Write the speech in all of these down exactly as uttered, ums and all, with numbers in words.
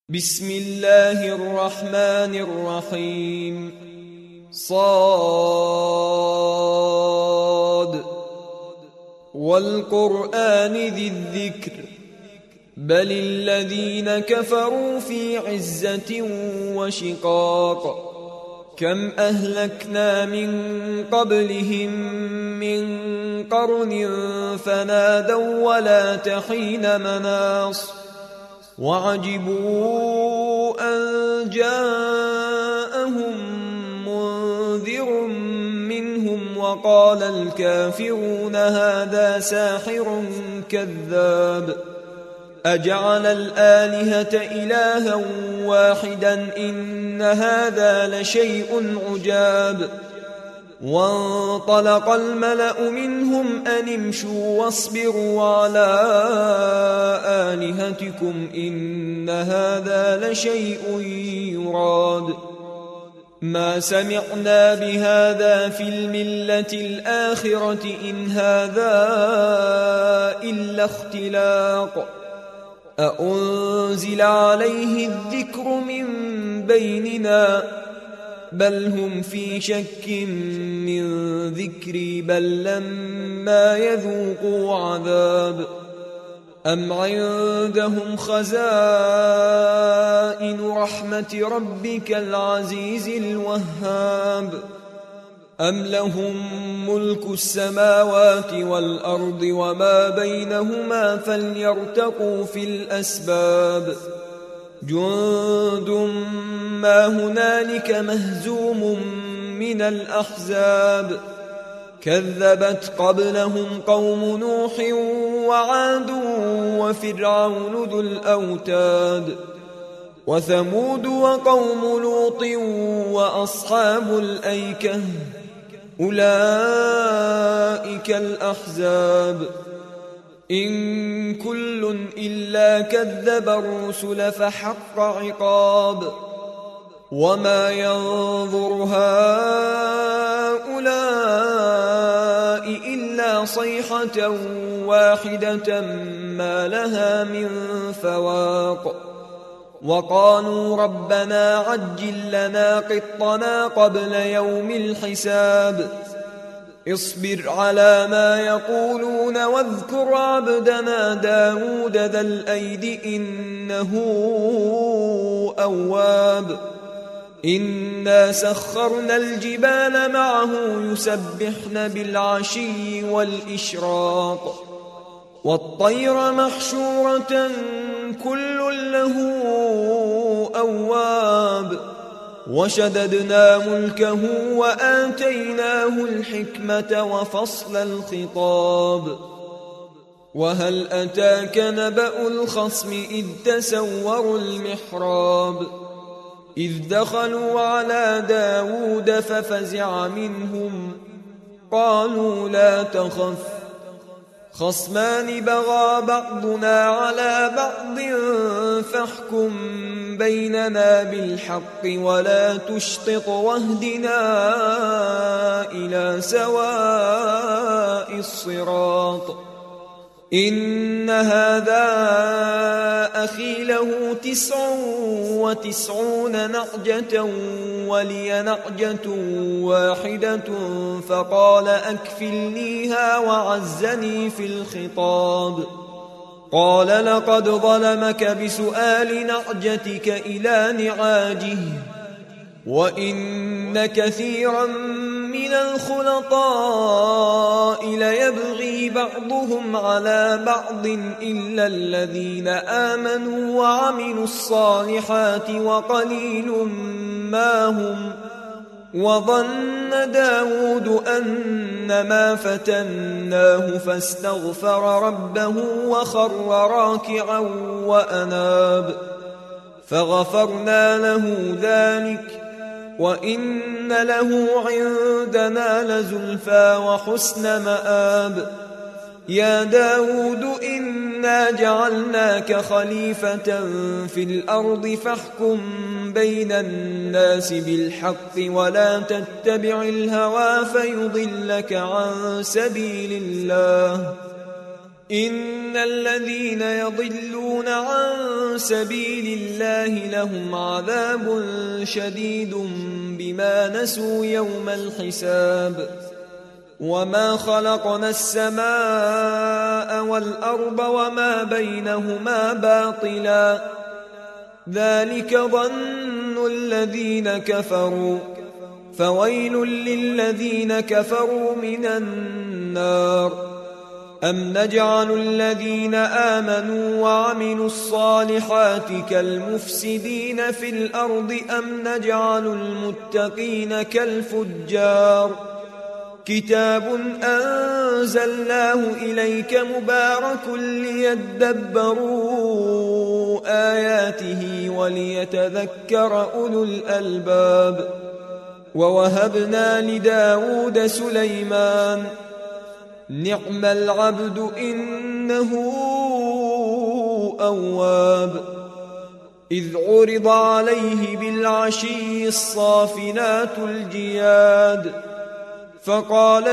بسم الله الرحمن الرحيم. صاد والقرآن ذي الذكر بل الذين كفروا في عزة وشقاق كم أهلكنا من قبلهم من قرن فنادوا ولا تحين مناص وعجبوا أن جاءهم منذر منهم وقال الكافرون هذا ساحر كذاب أجعل الآلهة إلها واحدا إن هذا لشيء عجاب وانطلق الملأ منهم أن امشوا واصبروا على آلهتكم إن هذا لشيء يراد ما سمعنا بهذا في الملة الآخرة إن هذا إلا اختلاق أأنزل عليه الذكر من بيننا بل هم في شك من ذكري بل لما يذوقوا عذاب أم عندهم خزائن رحمة ربك العزيز الوهاب أم لهم ملك السماوات والأرض وما بينهما فليرتقوا في الأسباب جند ما هنالك مهزوم من الأحزاب كذبت قبلهم قوم نوح وعاد وفرعون ذو الأوتاد وثمود وقوم لوط وأصحاب الأيكة أولئك الأحزاب إن كل إلا كذب الرسل فحق عقاب وما ينظر هؤلاء إلا صيحة واحدة ما لها من فواق وقالوا ربنا عجل لنا قطنا قبل يوم الحساب اصبر على ما يقولون واذكر عبدنا داود ذا الأيد إنه أواب إنا سخرنا الجبال معه يسبحن بالعشي والإشراق والطير محشورة كل له أواب وشددنا ملكه وآتيناه الحكمة وفصل الخطاب وهل أتاك نبأ الخصم إذ تسوروا المحراب إذ دخلوا على داود ففزع منهم قالوا لا تخف خصمان بغى بعضنا على بعض فاحكم بيننا بالحق ولا تشطط واهدنا إلى سواء الصراط إن هذا أخي له تسع وتسعون نعجة ولي نعجة واحدة فقال أكفلنيها وعزني في الخطاب قال لقد ظلمك بسؤال نعجتك إلى نعاجه وإن كثيرا من الخلطاء ليبغي بعضهم على بعض إلا الذين آمنوا وعملوا الصالحات وقليل ما هم وظن داود أنما فتناه فاستغفر ربه وخر راكعا وأناب فغفرنا له ذلك وإن له عندنا لزلفى وحسن مآب يا داود إنا جعلناك خليفة في الأرض فاحكم بين الناس بالحق ولا تتبع الهوى فيضلك عن سبيل الله إن الذين يضلون عن سبيل الله لهم عذاب شديد بما نسوا يوم الحساب وما خلقنا السماء والأرض وما بينهما باطلا ذلك ظن الذين كفروا فويل للذين كفروا من النار أم نجعل الذين آمنوا وعملوا الصالحات كالمفسدين في الأرض أم نجعل المتقين كالفجار كتاب أنزلناه إليك مبارك ليدبروا آياته وليتذكر أولو الألباب ووهبنا لداود سليمان نعم العبد إنه أواب إذ عرض عليه بالعشي الصافنات الجياد فقال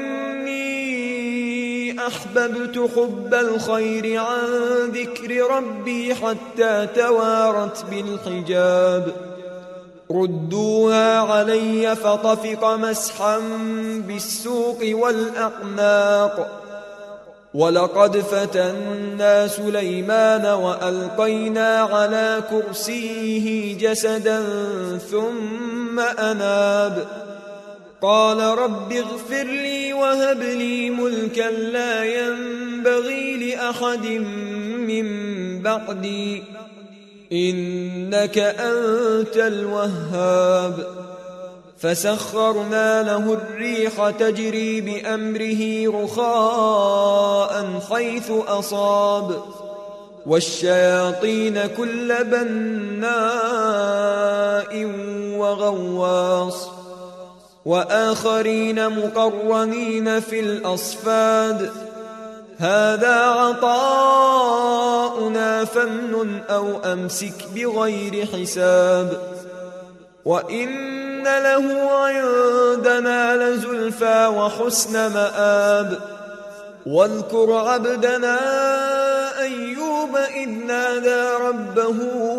إني أحببت حب الخير عن ذكر ربي حتى توارت بالحجاب ردوها علي فطفق مسحا بالسوق والأعناق ولقد فتنا سليمان وألقينا على كرسيه جسدا ثم أناب قال رب اغفر لي وهب لي ملكا لا ينبغي لأحد من بعدي إنك أنت الوهاب فسخرنا له الريح تجري بأمره رخاء حيث أصاب والشياطين كل بناء وغواص وآخرين مقرنين في الأصفاد هذا عطاؤنا فامنن أو أمسك بغير حساب وإن له عندنا لزلفى وحسن مآب واذكر عبدنا أيوب إذ نادى ربه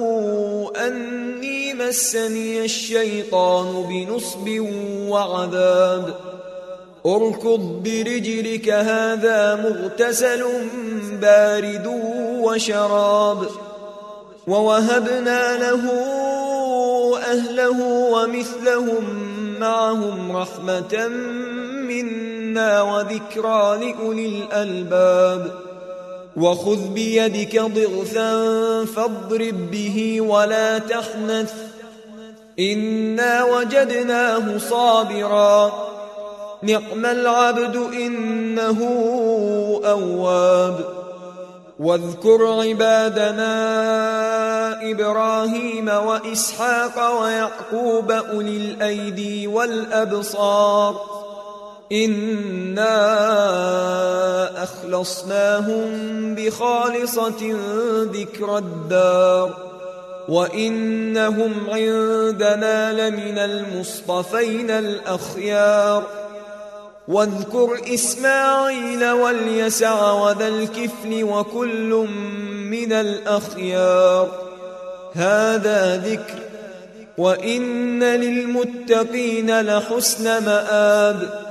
أني مسني الشيطان بنصب وعذاب اركض برجلك هذا مغتسل بارد وشراب ووهبنا له أهله ومثلهم معهم رحمة منا وذكرى لأولي الألباب وخذ بيدك ضغثا فاضرب به ولا تحنث إنا وجدناه صابرا نعم العبد إنه أواب واذكر عبادنا إبراهيم وإسحاق ويعقوب أولي الأيدي والأبصار إنا أخلصناهم بخالصة ذكر الدار وإنهم عندنا لمن المصطفين الأخيار واذكر إسماعيل واليسع وذا الكفل وكل من الأخيار هذا ذكر وإن للمتقين لحسن مآب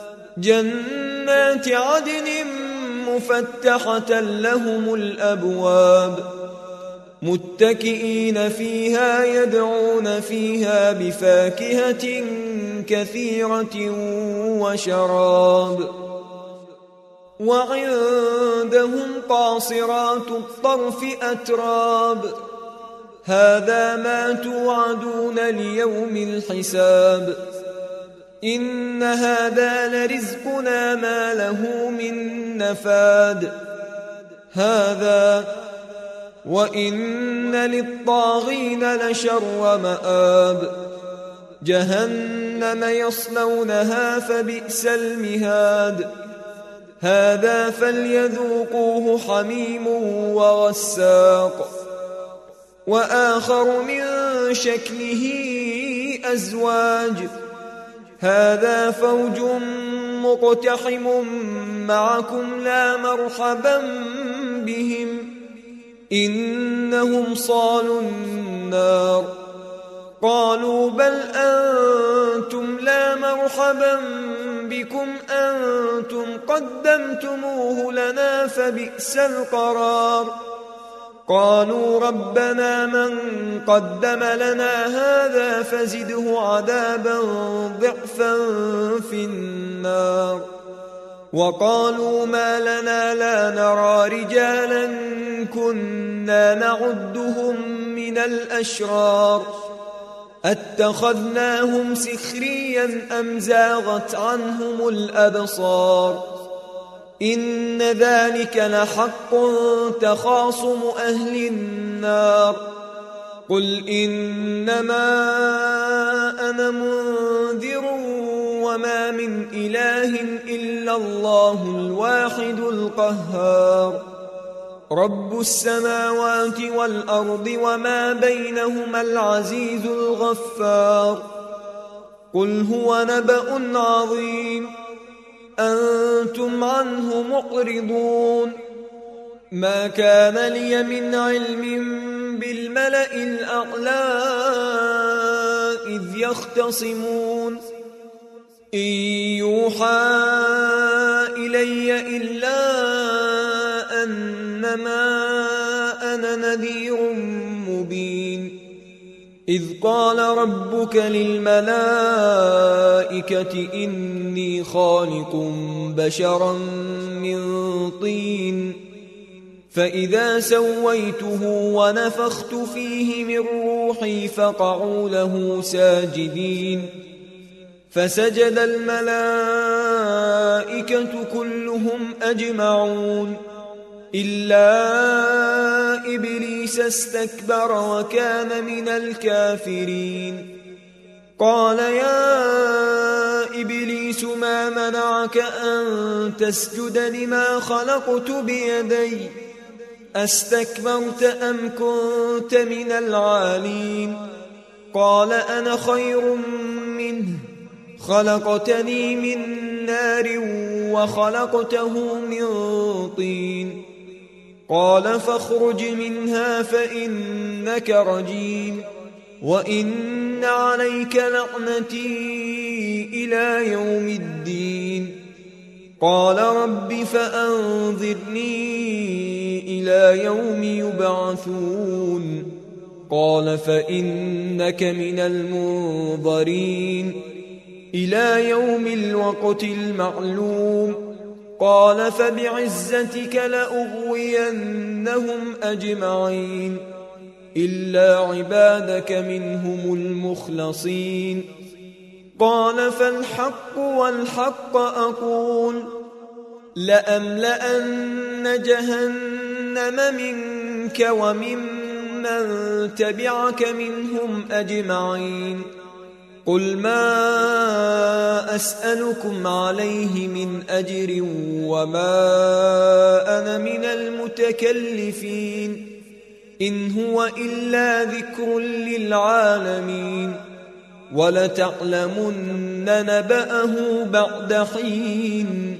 جنات عدن مفتحة لهم الأبواب متكئين فيها يدعون فيها بفاكهة كثيرة وشراب وعندهم قاصرات الطرف أتراب هذا ما توعدون ليوم الحساب إن هذا لرزقنا ما له من نفاد هذا وإن للطاغين لشر مآب جهنم يصلونها فبئس المهاد هذا فليذوقوه حميم وغساق وآخر من شكله أزواج هذا فوج مقتحم معكم لا مرحبا بهم إنهم صالوا النار. قالوا بل أنتم لا مرحبا بكم أنتم قدمتموه لنا فبئس القرار. قالوا ربنا من قدم لنا هذا فزده عذابا ضعفا في النار. وقالوا ما لنا لا نرى رجالا كنا نعدهم من الأشرار أتخذناهم سخريا أم زاغت عنهم الأبصار. إن ذلك لحق تخاصم أهل النار. قل إنما أنا منذر وما من إله إلا الله الواحد القهار. رب السماوات والأرض وما بينهما العزيز الغفار. قل هو نبأ عظيم أنتم عنه معرضون. ما كان لي من علم بالملأ الأعلى إذ يختصمون إن يوحى إلي إلا أنما أنا نذير مبين. إذ قال ربك للملائكة إني خالق بشرا من طين فإذا سويته ونفخت فيه من روحي فقعوا له ساجدين. فسجد الملائكة كلهم أجمعون إلا إبليس استكبر وكان من الكافرين. قال يا إبليس ما منعك أن تسجد لما خلقت بيدي أستكبرت أم كنت من العالين؟ قال أنا خير منه خلقتني من نار وخلقته من طين. قال فاخرج منها فإنك رجيم وإن عليك لعنتي إلى يوم الدين. قال رب فأنظرني إلى يوم يبعثون. قال فإنك من المنظرين إلى يوم الوقت المعلوم. قال فبعزتك لأغوينهم أجمعين إلا عبادك منهم المخلصين. قال فالحق والحق أقول لأملأن جهنم منك وممن تبعك منهم أجمعين. قل ما أسألكم عليه من أجر وما أنا من المتكلفين إن هو إلا ذكر للعالمين. ولتعلمن نبأه بعد حين.